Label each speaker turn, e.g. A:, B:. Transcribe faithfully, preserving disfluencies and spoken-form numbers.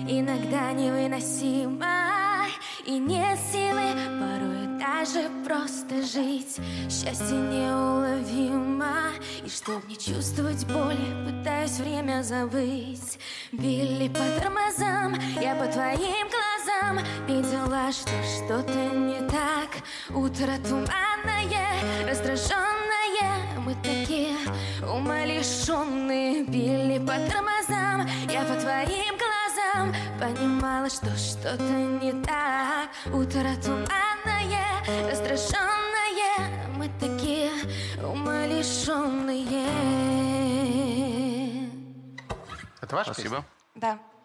A: иногда невыносимо, и нет силы порой даже просто жить. Счастье неуловимо, и чтоб не чувствовать боли, пытаюсь время забыть. Били по тормозам, я по твоим глазам видела, что что-то не так. Утро туманное, раздраженное, мы такие умалишенные. Били по тормозам, я по твоим глазам понимала, что что-то не так. Утро туманное, раздраженное, мы такие умалишенные.
B: Это ваш?
C: Спасибо.
A: Да.